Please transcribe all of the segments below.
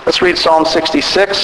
Let's read Psalm 66.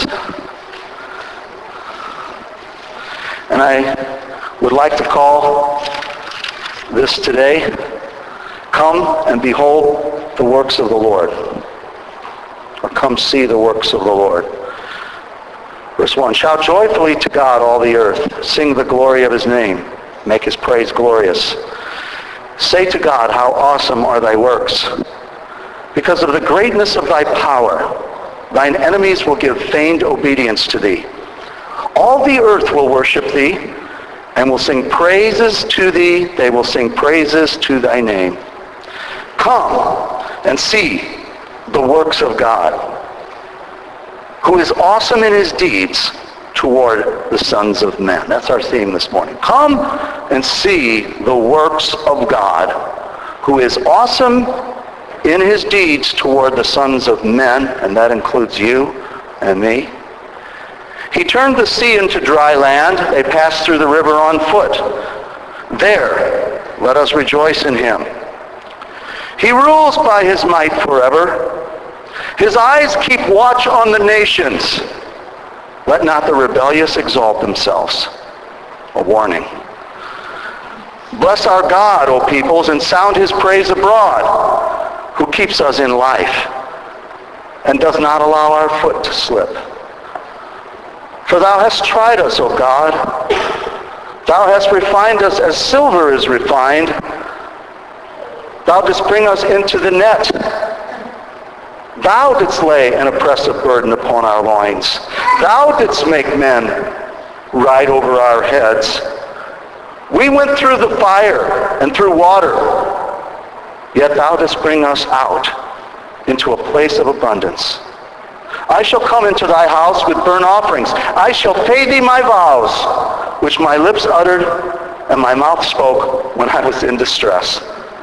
And I would like to call this today, Come and Behold the Works of the Lord. Or come see the works of the Lord. Verse 1, Shout joyfully to God, all the earth. Sing the glory of his name. Make his praise glorious. Say to God, how awesome are thy works. Because of the greatness of thy power, thine enemies will give feigned obedience to thee. All the earth will worship thee, and will sing praises to thee. They will sing praises to thy name. Come and see the works of God, who is awesome in his deeds toward the sons of men. That's our theme this morning. Come and see the works of God, who is awesome in his deeds toward the sons of men, and that includes you and me. He turned the sea into dry land. They passed through the river on foot. There, let us rejoice in him. He rules by his might forever. His eyes keep watch on the nations. Let not the rebellious exalt themselves. A warning. Bless our God, O peoples, and sound his praise abroad, who keeps us in life and does not allow our foot to slip. For thou hast tried us, O God. Thou hast refined us as silver is refined. Thou didst bring us into the net. Thou didst lay an oppressive burden upon our loins. Thou didst make men ride over our heads. We went through the fire and through water, yet thou didst bring us out into a place of abundance. I shall come into thy house with burnt offerings. I shall pay thee my vows, which my lips uttered and my mouth spoke when I was in distress.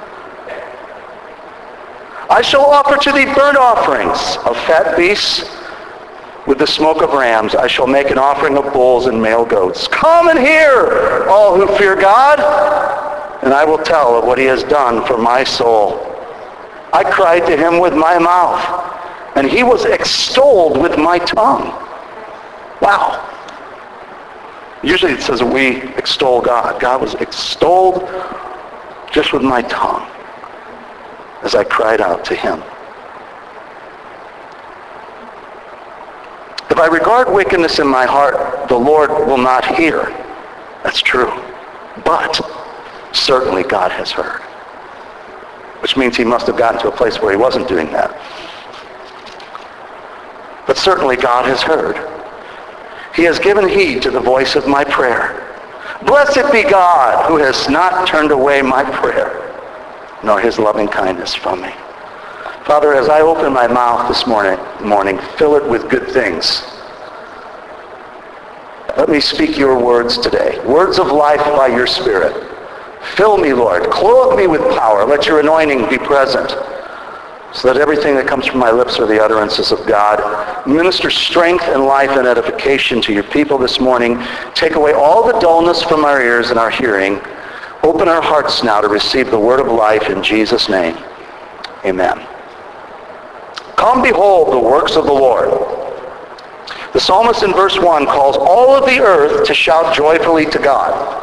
I shall offer to thee burnt offerings of fat beasts with the smoke of rams. I shall make an offering of bulls and male goats. Come and hear, all who fear God, and I will tell of what he has done for my soul. I cried to him with my mouth, and he was extolled with my tongue. Wow. Usually it says we extol God. God was extolled just with my tongue as I cried out to him. If I regard wickedness in my heart, the Lord will not hear. That's true. But certainly God has heard. Which means he must have gotten to a place where he wasn't doing that. But certainly God has heard. He has given heed to the voice of my prayer. Blessed be God, who has not turned away my prayer, nor his loving kindness from me. Father, as I open my mouth this morning, fill it with good things. Let me speak your words today, words of life by your Spirit. Fill me, Lord. Clothe me with power. Let your anointing be present, so that everything that comes from my lips are the utterances of God. Minister strength and life and edification to your people this morning. Take away all the dullness from our ears and our hearing. Open our hearts now to receive the word of life in Jesus' name. Amen. Come behold the works of the Lord. The psalmist in verse 1 calls all of the earth to shout joyfully to God.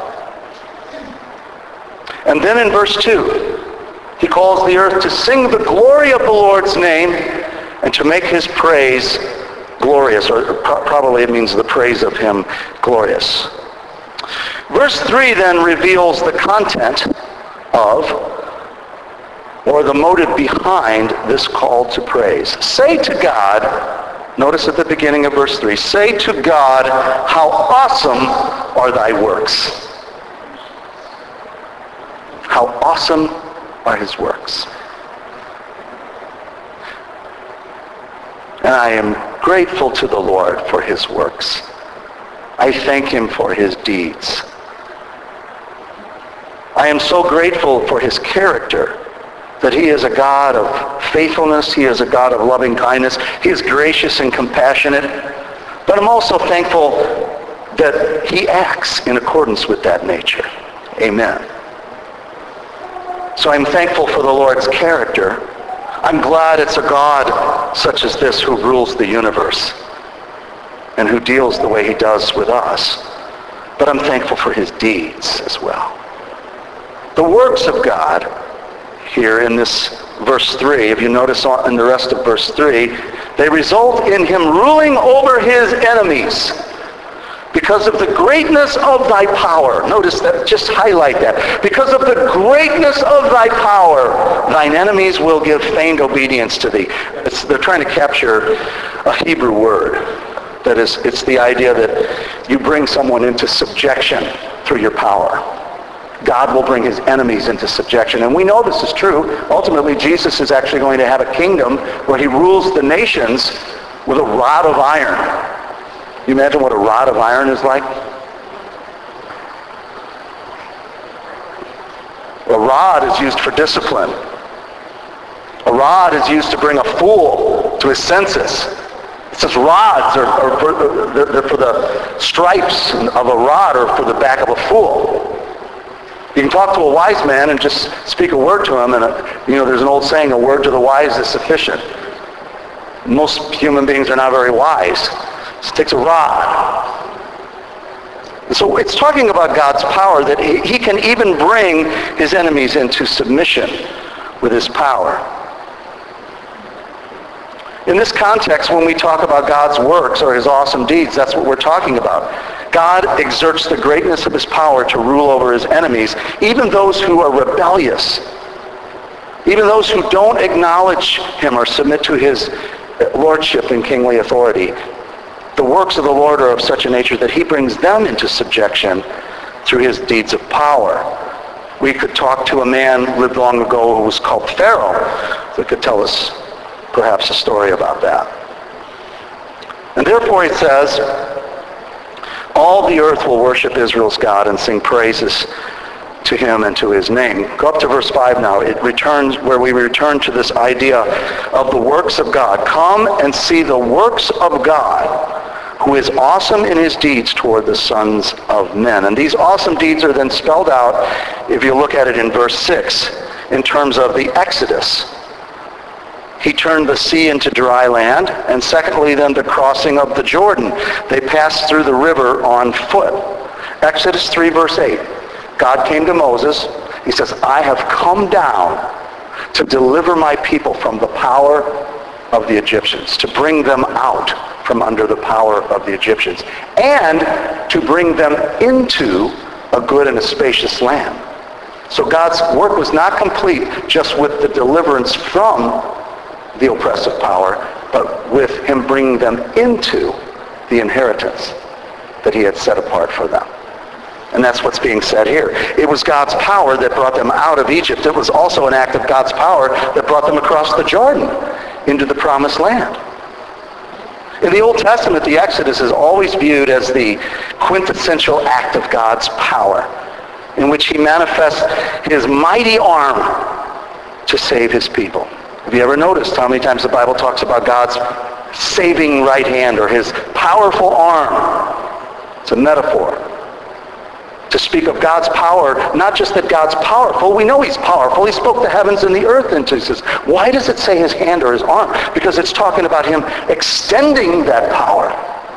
And then in verse 2, he calls the earth to sing the glory of the Lord's name and to make his praise glorious, or probably it means the praise of him glorious. Verse 3 then reveals the content of, or the motive behind, this call to praise. Say to God, notice at the beginning of verse 3, say to God, how awesome are thy works. How awesome are his works. And I am grateful to the Lord for his works. I thank him for his deeds. I am so grateful for his character, that he is a God of faithfulness. He is a God of loving kindness. He is gracious and compassionate. But I'm also thankful that he acts in accordance with that nature. Amen. So I'm thankful for the Lord's character. I'm glad it's a God such as this who rules the universe and who deals the way he does with us. But I'm thankful for his deeds as well. The works of God here in this verse 3, if you notice in the rest of verse 3, they result in him ruling over his enemies because of the greatness of thy power. Notice that, just highlight that. Because of the greatness of thy power, thine enemies will give feigned obedience to thee. They're trying to capture a Hebrew word. That is, it's the idea that you bring someone into subjection through your power. God will bring his enemies into subjection. And we know this is true. Ultimately, Jesus is actually going to have a kingdom where he rules the nations with a rod of iron. You imagine what a rod of iron is like? A rod is used for discipline. A rod is used to bring a fool to his senses. It says rods are for the stripes of a rod or for the back of a fool. You can talk to a wise man and just speak a word to him, and there's an old saying, a word to the wise is sufficient. Most human beings are not very wise. It takes a rod. And so it's talking about God's power, that he can even bring his enemies into submission with his power. In this context, when we talk about God's works or his awesome deeds, that's what we're talking about. God exerts the greatness of his power to rule over his enemies, even those who are rebellious, even those who don't acknowledge him or submit to his lordship and kingly authority. The works of the Lord are of such a nature that he brings them into subjection through his deeds of power. We could talk to a man lived long ago who was called Pharaoh that could tell us perhaps a story about that. And therefore it says, all the earth will worship Israel's God and sing praises to him and to his name. Go up to verse 5 now. It returns where we return to this idea of the works of God. Come and see the works of God, who is awesome in his deeds toward the sons of men. And these awesome deeds are then spelled out, if you look at it in verse 6, in terms of the Exodus. He turned the sea into dry land, and secondly, then the crossing of the Jordan. They passed through the river on foot. Exodus 3, verse 8. God came to Moses. He says, I have come down to deliver my people from the power of the Egyptians, to bring them out from under the power of the Egyptians, and to bring them into a good and a spacious land. So God's work was not complete just with the deliverance from the oppressive power, but with him bringing them into the inheritance that he had set apart for them. And that's what's being said here. It was God's power that brought them out of Egypt. It was also an act of God's power that brought them across the Jordan into the promised land. In the Old Testament, the Exodus is always viewed as the quintessential act of God's power, in which he manifests his mighty arm to save his people. Have you ever noticed how many times the Bible talks about God's saving right hand or his powerful arm? It's a metaphor to speak of God's power, not just that God's powerful. We know he's powerful. He spoke the heavens and the earth into us. Why does it say his hand or his arm? Because it's talking about him extending that power.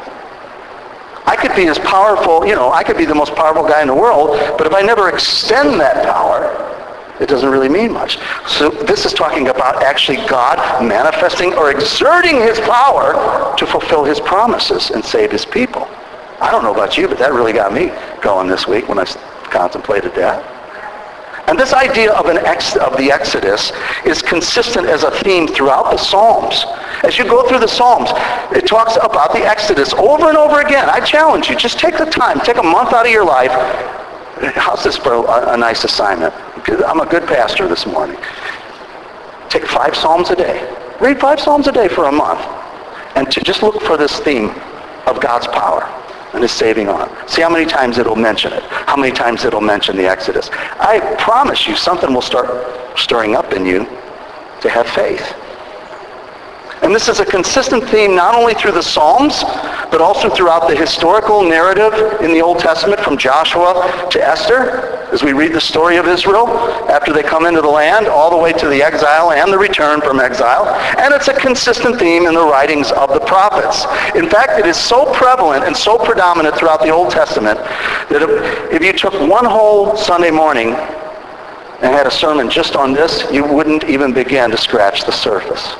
I could be as powerful, I could be the most powerful guy in the world, but if I never extend that power, it doesn't really mean much. So this is talking about actually God manifesting or exerting his power to fulfill his promises and save his people. I don't know about you, but that really got me going this week when I contemplated that. And this idea of the Exodus is consistent as a theme throughout the Psalms. As you go through the Psalms, it talks about the Exodus over and over again. I challenge you, just take the time, take a month out of your life. How's this for a nice assignment? I'm a good pastor this morning. Take 5 Psalms a day. Read 5 Psalms a day for a month. And to just look for this theme of God's power and his saving arm. See how many times it'll mention it. How many times it'll mention the Exodus. I promise you something will start stirring up in you to have faith. And this is a consistent theme not only through the Psalms, but also throughout the historical narrative in the Old Testament from Joshua to Esther. as we read the story of Israel after they come into the land, all the way to the exile and the return from exile. And it's a consistent theme in the writings of the prophets. In fact, it is so prevalent and so predominant throughout the Old Testament that if you took one whole Sunday morning and had a sermon just on this, you wouldn't even begin to scratch the surface.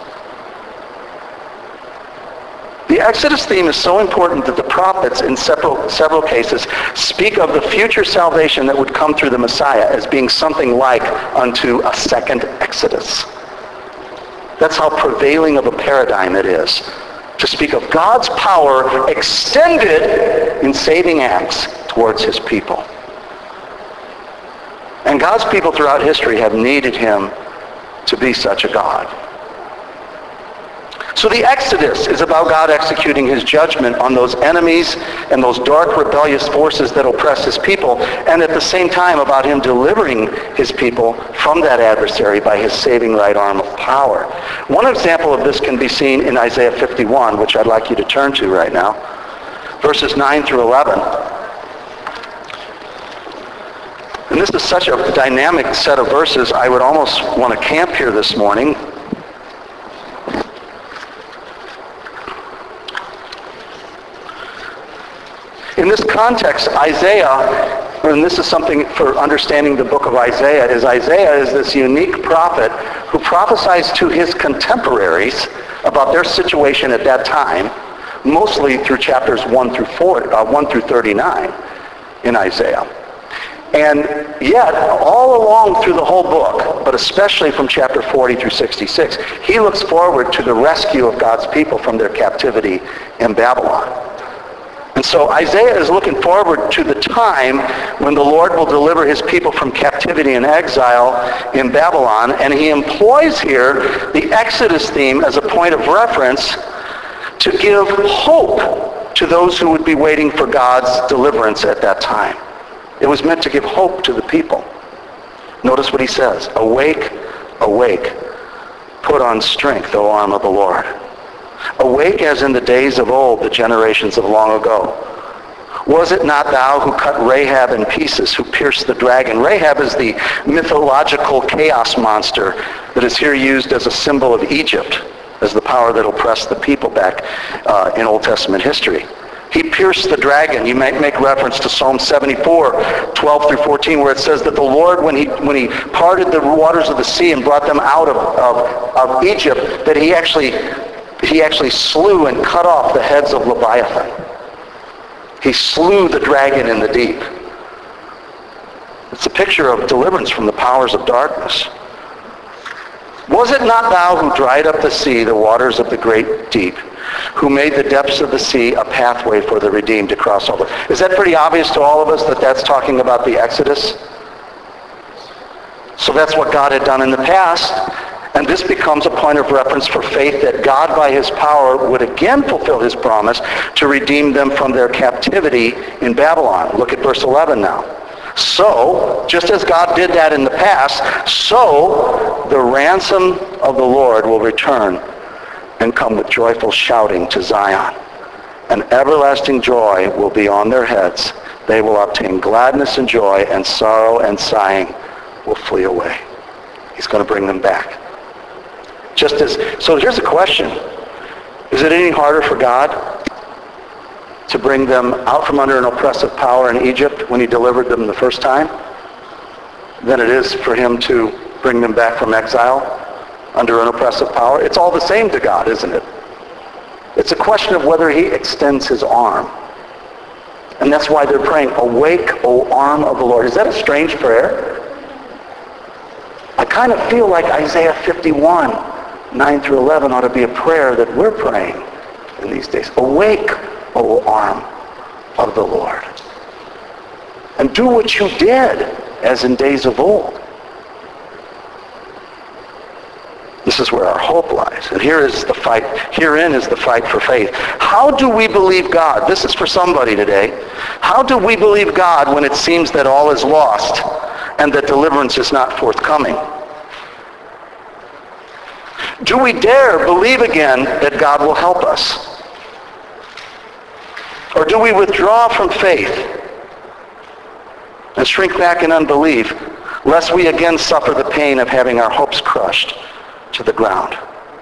The Exodus theme is so important that the prophets in several cases speak of the future salvation that would come through the Messiah as being something like unto a second Exodus. That's how prevailing of a paradigm it is to speak of God's power extended in saving acts towards his people. And God's people throughout history have needed him to be such a God. So the Exodus is about God executing his judgment on those enemies and those dark rebellious forces that oppress his people, and at the same time about him delivering his people from that adversary by his saving right arm of power. One example of this can be seen in Isaiah 51, which I'd like you to turn to right now, verses 9 through 11. And this is such a dynamic set of verses, I would almost want to camp here this morning. In this context, Isaiah, and this is something for understanding the book of Isaiah is this unique prophet who prophesies to his contemporaries about their situation at that time, mostly through chapters 1 through 39 in Isaiah. And yet, all along through the whole book, but especially from chapter 40 through 66, he looks forward to the rescue of God's people from their captivity in Babylon. And so Isaiah is looking forward to the time when the Lord will deliver his people from captivity and exile in Babylon, and he employs here the Exodus theme as a point of reference to give hope to those who would be waiting for God's deliverance at that time. It was meant to give hope to the people. Notice what he says, "Awake, awake, put on strength, O arm of the Lord. Awake as in the days of old, the generations of long ago. Was it not thou who cut Rahab in pieces, who pierced the dragon?" Rahab is the mythological chaos monster that is here used as a symbol of Egypt, as the power that oppressed the people back in Old Testament history. He pierced the dragon. You might make reference to Psalm 74, 12 through 14, where it says that the Lord, when he parted the waters of the sea and brought them out of Egypt, that he actually slew and cut off the heads of Leviathan. He slew the dragon in the deep. It's a picture of deliverance from the powers of darkness. Was it not thou who dried up the sea, the waters of the great deep, who made the depths of the sea a pathway for the redeemed to cross over? Is that pretty obvious to all of us that that's talking about the Exodus? So that's what God had done in the past. And this becomes a point of reference for faith that God, by his power, would again fulfill his promise to redeem them from their captivity in Babylon. Look at verse 11 now. So, just as God did that in the past, so the ransom of the Lord will return and come with joyful shouting to Zion. And everlasting joy will be on their heads. They will obtain gladness and joy, and sorrow and sighing will flee away. He's going to bring them back. So here's a question. Is it any harder for God to bring them out from under an oppressive power in Egypt when he delivered them the first time than it is for him to bring them back from exile under an oppressive power? It's all the same to God, isn't it? It's a question of whether he extends his arm. And that's why they're praying, "Awake, O arm of the Lord." Is that a strange prayer? I kind of feel like Isaiah 51, 9 through 11 ought to be a prayer that we're praying in these days. "Awake, O arm of the Lord, and do what you did as in days of old." This is where our hope lies. And herein is the fight for faith. How do we believe God? This is for somebody today. How do we believe God when it seems that all is lost and that deliverance is not forthcoming? Do we dare believe again that God will help us? Or do we withdraw from faith and shrink back in unbelief, lest we again suffer the pain of having our hopes crushed to the ground?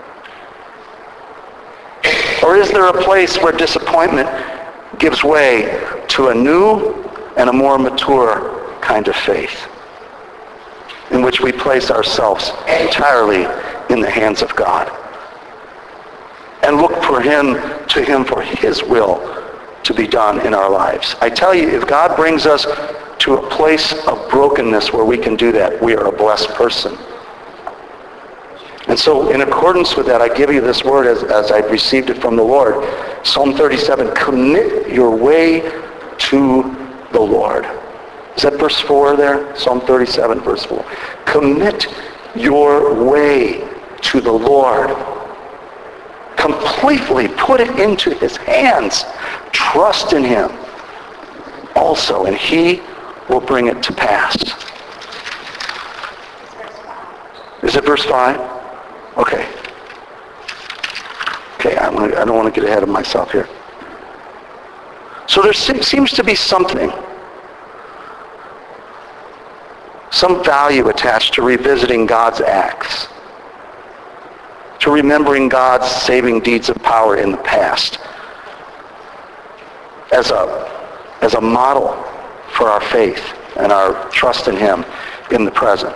Or is there a place where disappointment gives way to a new and a more mature kind of faith, in which we place ourselves entirely in the hands of God and look to him for his will to be done in our lives? I tell you, if God brings us to a place of brokenness where we can do that, we are a blessed person. And so in accordance with that, I give you this word as I received it from the Lord. Psalm 37, commit your way to the Lord. Is that verse 4 there? Psalm 37, verse 4. Commit your way to the Lord. Completely put it into his hands. Trust in him also, and he will bring it to pass. Is it verse 5? Okay. I don't want to get ahead of myself here. So there seems to be some value attached to revisiting God's acts, to remembering God's saving deeds of power in the past as a model for our faith and our trust in him in the present.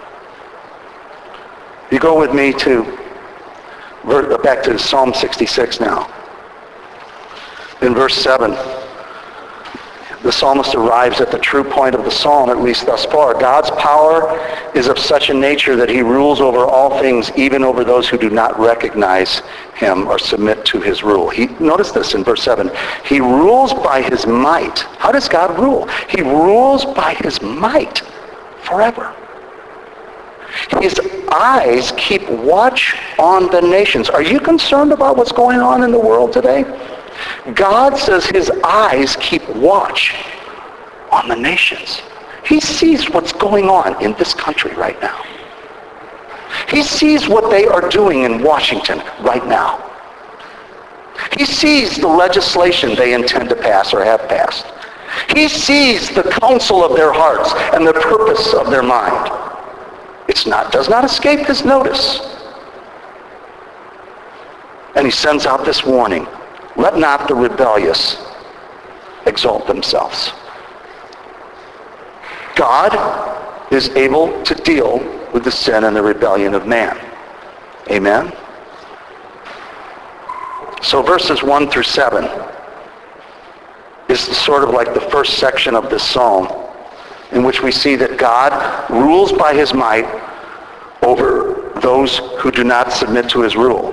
You go with me back to Psalm 66 now. In verse 7, the psalmist arrives at the true point of the psalm, at least thus far. God's power is of such a nature that he rules over all things, even over those who do not recognize him or submit to his rule. Notice this in verse 7. He rules by his might. How does God rule? He rules by his might forever. His eyes keep watch on the nations. Are you concerned about what's going on in the world today? God says his eyes keep watch on the nations. He sees what's going on in this country right now. He sees what they are doing in Washington right now. He sees the legislation they intend to pass or have passed. He sees the counsel of their hearts and the purpose of their mind. Does not escape his notice. And he sends out this warning: let not the rebellious exalt themselves. God is able to deal with the sin and the rebellion of man. Amen? So verses 1 through 7 is sort of like the first section of this psalm, in which we see that God rules by his might over those who do not submit to his rule.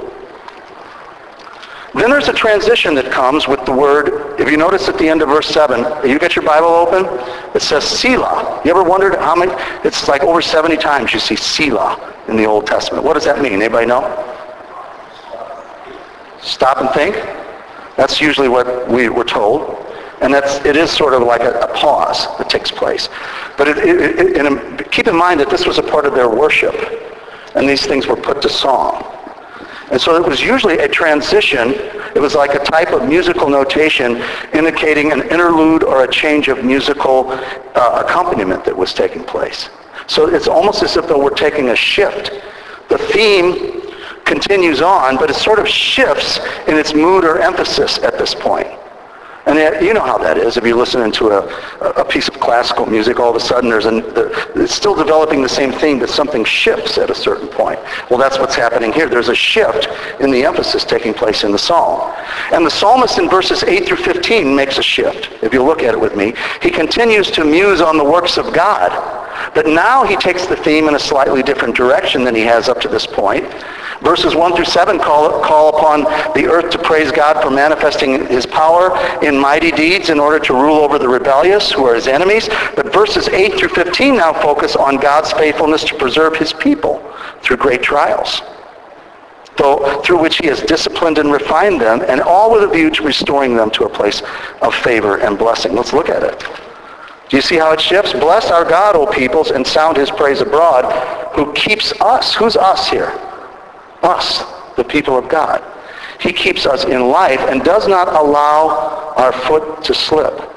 Then there's a transition that comes with the word, if you notice at the end of verse 7, you got your Bible open? It says Selah. You ever wondered how many? It's like over 70 times you see Selah in the Old Testament. What does that mean? Anybody know? Stop and think. That's usually what we're told. And it is sort of like a pause that takes place. But keep in mind that this was a part of their worship, and these things were put to song. And so it was usually a transition. It was like a type of musical notation indicating an interlude or a change of musical accompaniment that was taking place. So it's almost as if though we're taking a shift. The theme continues on, but it sort of shifts in its mood or emphasis at this point. And you know how that is. If you're listening to a piece of classical music, all of a sudden it's still developing the same theme, but something shifts at a certain point. Well, that's what's happening here. There's a shift in the emphasis taking place in the psalm. And the psalmist in verses 8 through 15 makes a shift. If you look at it with me, he continues to muse on the works of God. But now he takes the theme in a slightly different direction than he has up to this point. Verses 1 through 7 call upon the earth to praise God for manifesting his power in mighty deeds in order to rule over the rebellious who are his enemies. But verses 8 through 15 now focus on God's faithfulness to preserve his people through great trials, through which he has disciplined and refined them, and all with a view to restoring them to a place of favor and blessing. Let's look at it. Do you see how it shifts? Bless our God, O peoples, and sound his praise abroad, who keeps us. Who's us here? Us, the people of God. He keeps us in life and does not allow our foot to slip.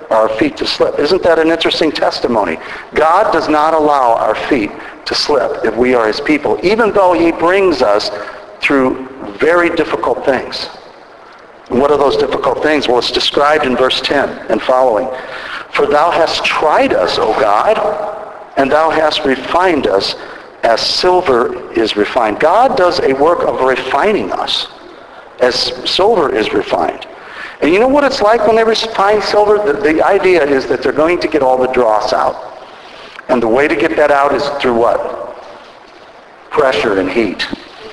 our feet to slip. Isn't that an interesting testimony? God does not allow our feet to slip if we are his people, even though he brings us through very difficult things. And what are those difficult things? Well, it's described in verse 10 and following. For thou hast tried us, O God, and thou hast refined us as silver is refined. God does a work of refining us as silver is refined. And you know what it's like when they refine silver? The idea is that they're going to get all the dross out. And the way to get that out is through what? Pressure and heat.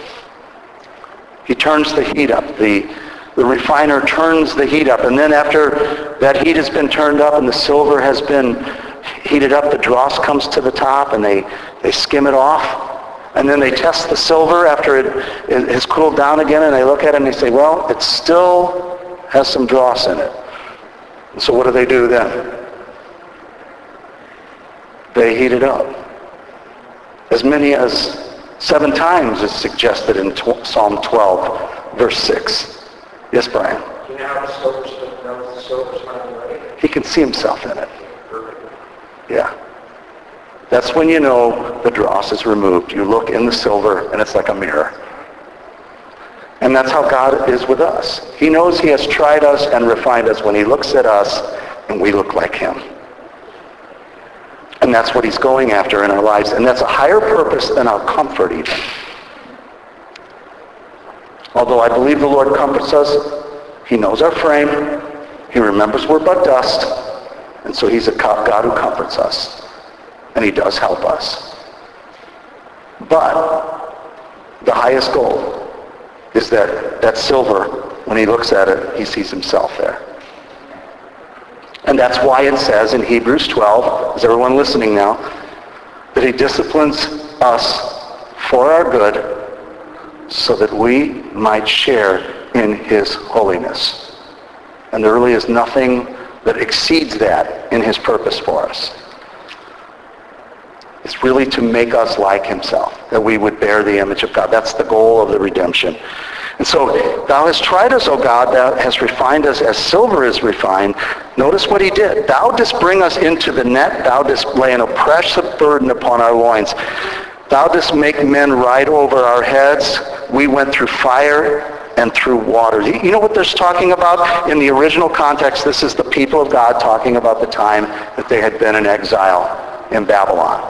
He turns the heat up. The refiner turns the heat up. And then after that heat has been turned up and the silver has been heated up, the dross comes to the top and they skim it off. And then they test the silver after it has cooled down again, and they look at it and they say, well, it still has some dross in it. And so what do then? They heat it up. As many as 7 times is suggested in Psalm 12, verse 6. Yes, Brian? You know how the silver's not ready? He can see himself in it. Yeah. That's when you know the dross is removed. You look in the silver and it's like a mirror. And that's how God is with us. He knows he has tried us and refined us when he looks at us and we look like him. And that's what he's going after in our lives. And that's a higher purpose than our comfort even. Although I believe the Lord comforts us, he knows our frame. He remembers we're but dust. And so he's a God who comforts us. And he does help us. But the highest goal is that silver, when he looks at it, he sees himself there. And that's why it says in Hebrews 12, is everyone listening now, that he disciplines us for our good so that we might share in his holiness. And there really is nothing that exceeds that in his purpose for us. It's really to make us like himself, that we would bear the image of God. That's the goal of the redemption. And so, thou hast tried us, O God, thou hast refined us as silver is refined. Notice what he did. Thou didst bring us into the net. Thou didst lay an oppressive burden upon our loins. Thou didst make men ride over our heads. We went through fire and through water. You know what this is talking about? In the original context, this is the people of God talking about the time that they had been in exile in Babylon.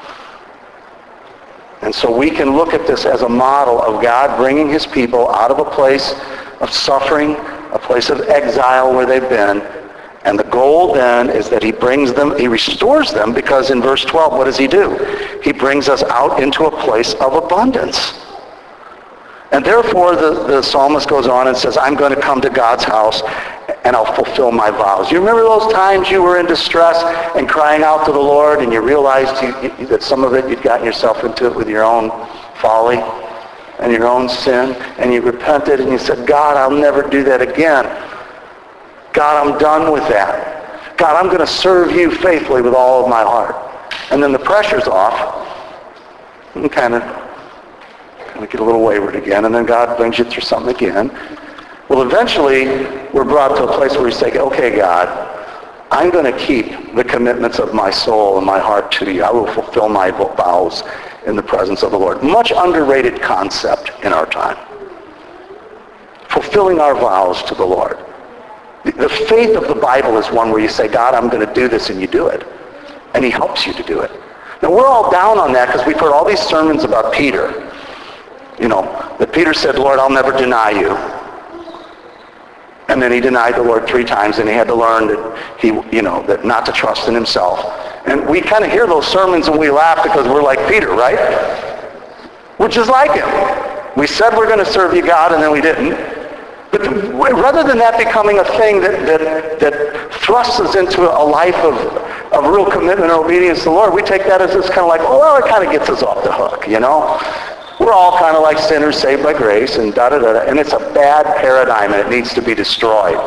And so we can look at this as a model of God bringing his people out of a place of suffering, a place of exile where they've been. And the goal then is that he brings them, he restores them, because in verse 12, what does he do? He brings us out into a place of abundance. And therefore, the psalmist goes on and says, I'm going to come to God's house and I'll fulfill my vows. You remember those times you were in distress and crying out to the Lord and you realized that some of it you'd gotten yourself into it with your own folly and your own sin, and you repented and you said, God, I'll never do that again. God, I'm done with that. God, I'm going to serve you faithfully with all of my heart. And then the pressure's off and kind of get a little wayward again, and then God brings you through something again. Well, eventually, we're brought to a place where we say, okay, God, I'm going to keep the commitments of my soul and my heart to you. I will fulfill my vows in the presence of the Lord. Much underrated concept in our time. Fulfilling our vows to the Lord. The faith of the Bible is one where you say, God, I'm going to do this, and you do it. And he helps you to do it. Now, we're all down on that because we've heard all these sermons about Peter. You know, that Peter said, Lord, I'll never deny you. And then he denied the Lord 3 times, and he had to learn that that not to trust in himself. And we kind of hear those sermons and we laugh because we're like Peter, right? We're just like him. We said we're going to serve you, God, and then we didn't. But rather than that becoming a thing that thrusts us into a life of real commitment and obedience to the Lord, we take that as this kind of like, well, it kind of gets us off the hook, you know? We're all kind of like sinners saved by grace and da-da-da-da. And it's a bad paradigm and it needs to be destroyed.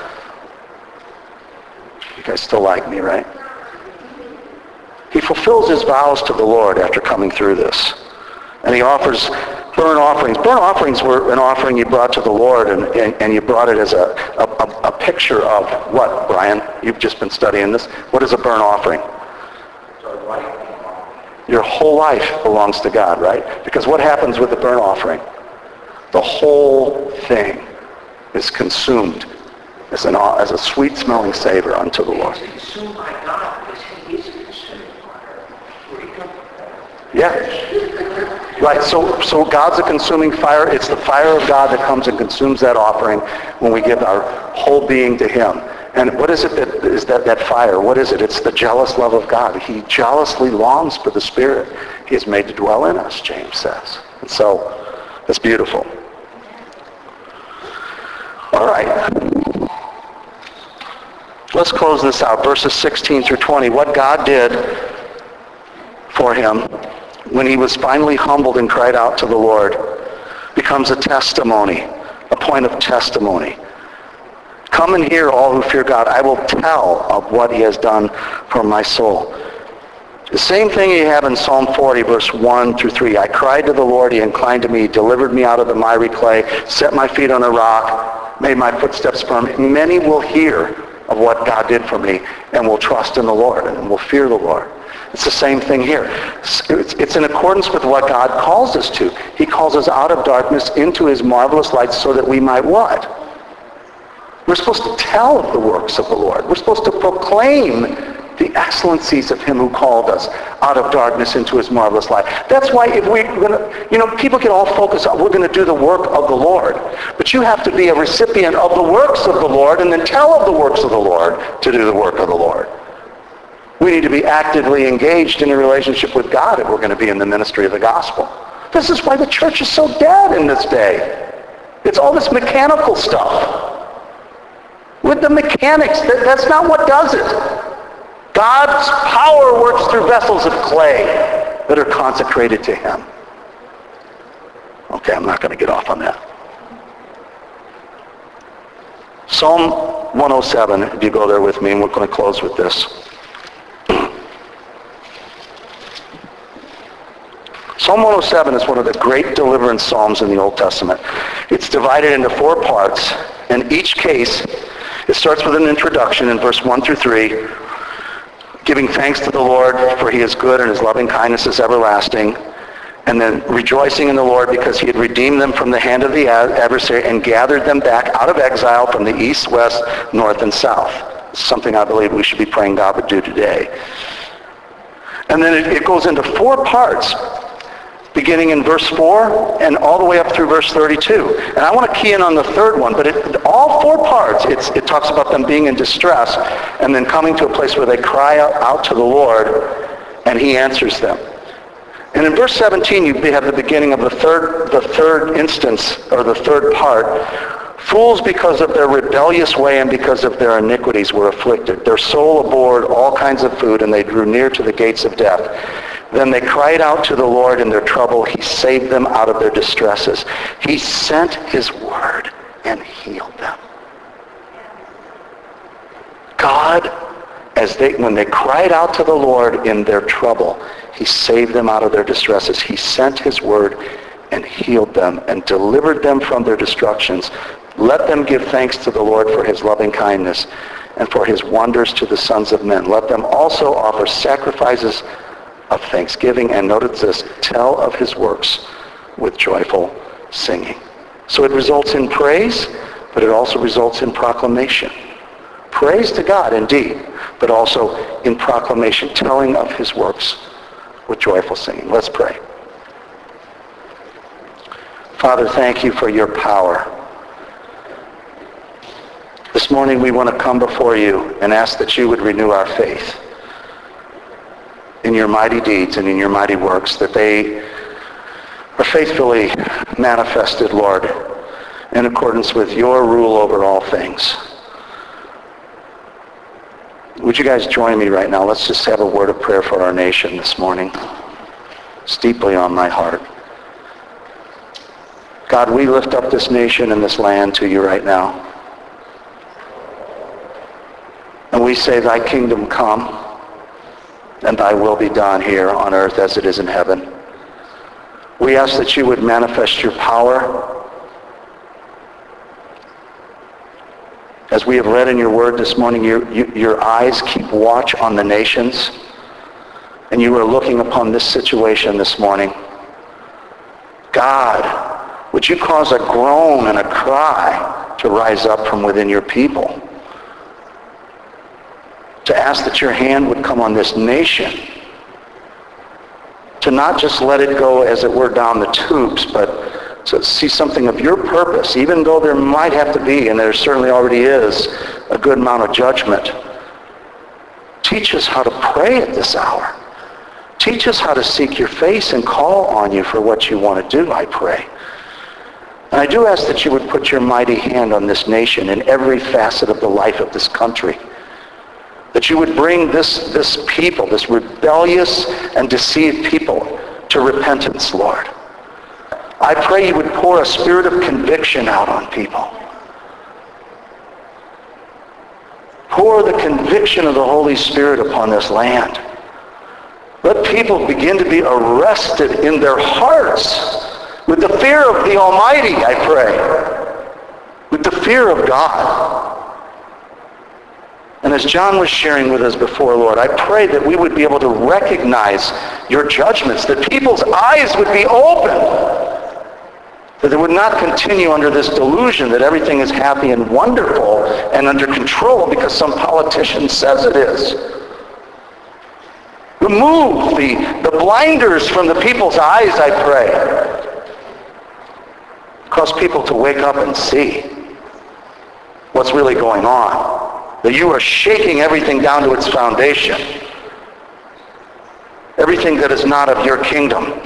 You guys still like me, right? He fulfills his vows to the Lord after coming through this. And he offers Burnt offerings. Burnt offerings were an offering you brought to the Lord, and you brought it as a picture of what, Brian? You've just been studying this. What is a burnt offering? Your whole life belongs to God, right? Because what happens with the burnt offering? The whole thing is consumed as a sweet-smelling savor unto the Lord. It's consumed by God because he is a consuming fire. Where do you come from? Yeah. Right, so God's a consuming fire. It's the fire of God that comes and consumes that offering when we give our whole being to him. And what is it that is that fire? What is it? It's the jealous love of God. He jealously longs for the Spirit he has made to dwell in us, James says. And so, it's beautiful. All right. Let's close this out. Verses 16 through 20. What God did for him when he was finally humbled and cried out to the Lord becomes a testimony, a point of testimony. Come and hear, all who fear God. I will tell of what he has done for my soul. The same thing you have in Psalm 40, verse 1 through 3. I cried to the Lord, he inclined to me, delivered me out of the miry clay, set my feet on a rock, made my footsteps firm. Many will hear of what God did for me and will trust in the Lord and will fear the Lord. It's the same thing here. It's in accordance with what God calls us to. He calls us out of darkness into his marvelous light so that we might what? We're supposed to tell of the works of the Lord. We're supposed to proclaim the excellencies of him who called us out of darkness into his marvelous light. That's why if we're going to, people get all focused on we're going to do the work of the Lord. But you have to be a recipient of the works of the Lord and then tell of the works of the Lord to do the work of the Lord. We need to be actively engaged in a relationship with God if we're going to be in the ministry of the gospel. This is why the church is so dead in this day. It's all this mechanical stuff. With the mechanics, that's not what does it. God's power works through vessels of clay that are consecrated to him. Okay, I'm not going to get off on that. Psalm 107, if you go there with me, and we're going to close with this. Psalm 107 is one of the great deliverance psalms in the Old Testament. It's divided into 4 parts, and each case, it starts with an introduction in verse 1 through 3, giving thanks to the Lord for he is good and his loving kindness is everlasting, and then rejoicing in the Lord because he had redeemed them from the hand of the adversary and gathered them back out of exile from the east, west, north, and south. It's something I believe we should be praying God would do today. And then it goes into 4 parts, beginning in verse 4 and all the way up through verse 32. And I want to key in on the third one, but all 4 parts, it talks about them being in distress and then coming to a place where they cry out to the Lord and he answers them. And in verse 17, you have the beginning of the third instance, or the third part. Fools, because of their rebellious way and because of their iniquities, were afflicted. Their soul abhorred all kinds of food, and they drew near to the gates of death. Then they cried out to the Lord in their trouble. He saved them out of their distresses. He sent his word and healed them. God, when they cried out to the Lord in their trouble, he saved them out of their distresses. He sent his word and healed them and delivered them from their destructions. Let them give thanks to the Lord for his loving kindness and for his wonders to the sons of men. Let them also offer sacrifices of thanksgiving, and notice this, tell of his works with joyful singing. So it results in praise, but it also results in proclamation. Praise to God indeed, but also in proclamation, telling of his works with joyful singing. Let's pray. Father, thank you for your power. This morning we want to come before you and ask that you would renew our faith in your mighty deeds and in your mighty works, that they are faithfully manifested, Lord, in accordance with your rule over all things. Would you guys join me right now? Let's just have a word of prayer for our nation this morning. It's deeply on my heart. God, we lift up this nation and this land to you right now. And we say, thy kingdom come, and thy will be done here on earth as it is in heaven. We ask that you would manifest your power. As we have read in your word this morning, your eyes keep watch on the nations, and you are looking upon this situation this morning. God, would you cause a groan and a cry to rise up from within your people? To ask that your hand would come on this nation, to not just let it go, as it were, down the tubes, but to see something of your purpose, even though there might have to be, and there certainly already is, a good amount of judgment. Teach us how to pray at this hour. Teach us how to seek your face and call on you for what you want to do, I pray. And I do ask that you would put your mighty hand on this nation in every facet of the life of this country. That you would bring this people, this rebellious and deceived people, to repentance, Lord. I pray you would pour a spirit of conviction out on people. Pour the conviction of the Holy Spirit upon this land. Let people begin to be arrested in their hearts with the fear of the Almighty, I pray. With the fear of God. And as John was sharing with us before, Lord, I pray that we would be able to recognize your judgments, that people's eyes would be open, that they would not continue under this delusion that everything is happy and wonderful and under control because some politician says it is. Remove the blinders from the people's eyes, I pray. Cause people to wake up and see what's really going on. That you are shaking everything down to its foundation. Everything that is not of your kingdom.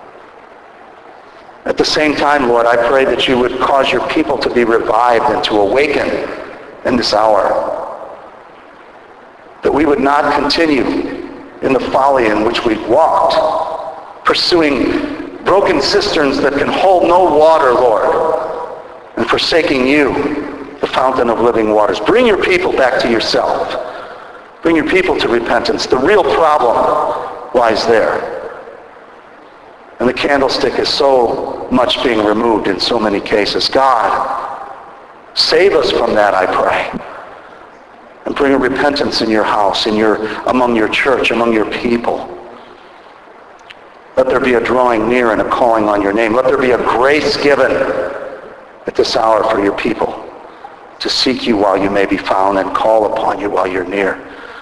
At the same time, Lord, I pray that you would cause your people to be revived and to awaken in this hour. That we would not continue in the folly in which we've walked, pursuing broken cisterns that can hold no water, Lord, and forsaking you, the fountain of living waters. Bring your people back to yourself. Bring your people to repentance. The real problem lies there. And the candlestick is so much being removed in so many cases. God, save us from that, I pray. And bring a repentance in your house, among your church, among your people. Let there be a drawing near and a calling on your name. Let there be a grace given at this hour for your people to seek you while you may be found and call upon you while you're near.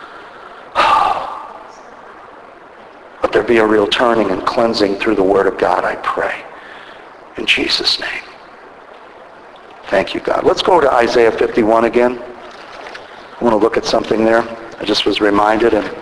Let there be a real turning and cleansing through the Word of God, I pray. In Jesus' name. Thank you, God. Let's go to Isaiah 51 again. I want to look at something there. I just was reminded, and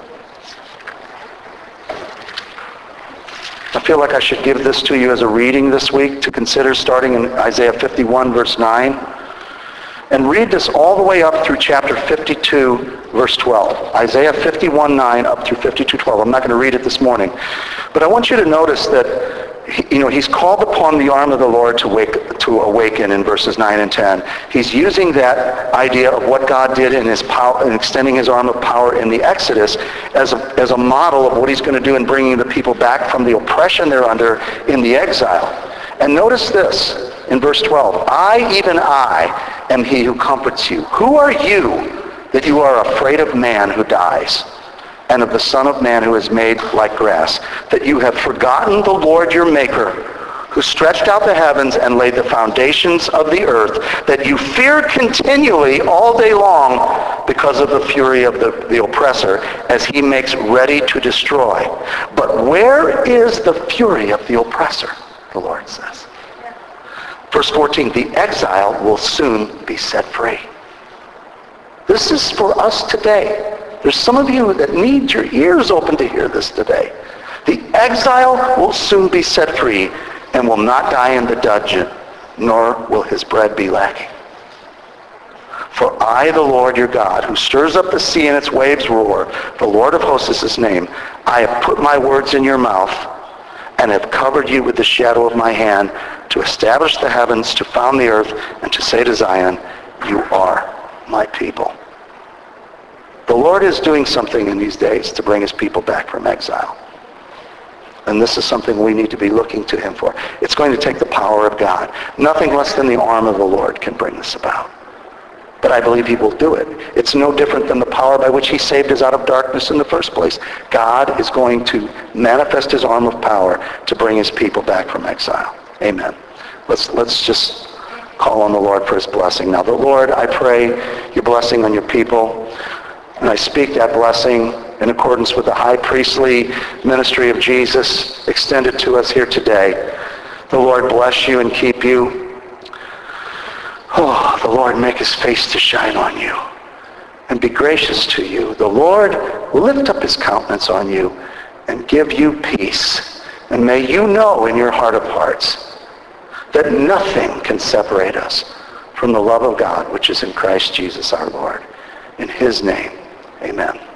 I feel like I should give this to you as a reading this week to consider, starting in Isaiah 51, verse 9. And read this all the way up through chapter 52, verse 12. Isaiah 51, 9 up through 52, 12. I'm not going to read it this morning. But I want you to notice that he's called upon the arm of the Lord to awaken in verses 9 and 10. He's using that idea of what God did in his power, and extending his arm of power in the Exodus as a model of what he's going to do in bringing the people back from the oppression they're under in the exile. And notice this in verse 12. I, even I, am he who comforts you. Who are you that you are afraid of man who dies, and of the Son of Man who is made like grass, that you have forgotten the Lord your Maker, who stretched out the heavens and laid the foundations of the earth, that you feared continually all day long because of the fury of the oppressor, as he makes ready to destroy. But where is the fury of the oppressor? The Lord says. Verse 14, the exile will soon be set free. This is for us today. There's some of you that need your ears open to hear this today. The exile will soon be set free and will not die in the dungeon, nor will his bread be lacking. For I, the Lord your God, who stirs up the sea and its waves roar, the Lord of hosts is his name, I have put my words in your mouth and have covered you with the shadow of my hand to establish the heavens, to found the earth, and to say to Zion, you are my people. The Lord is doing something in these days to bring his people back from exile. And this is something we need to be looking to him for. It's going to take the power of God. Nothing less than the arm of the Lord can bring this about. But I believe he will do it. It's no different than the power by which he saved us out of darkness in the first place. God is going to manifest his arm of power to bring his people back from exile. Amen. Let's just call on the Lord for his blessing. Now, the Lord, I pray your blessing on your people. And I speak that blessing in accordance with the high priestly ministry of Jesus extended to us here today. The Lord bless you and keep you. Oh, the Lord make his face to shine on you and be gracious to you. The Lord lift up his countenance on you and give you peace. And may you know in your heart of hearts that nothing can separate us from the love of God which is in Christ Jesus our Lord. In his name, amen.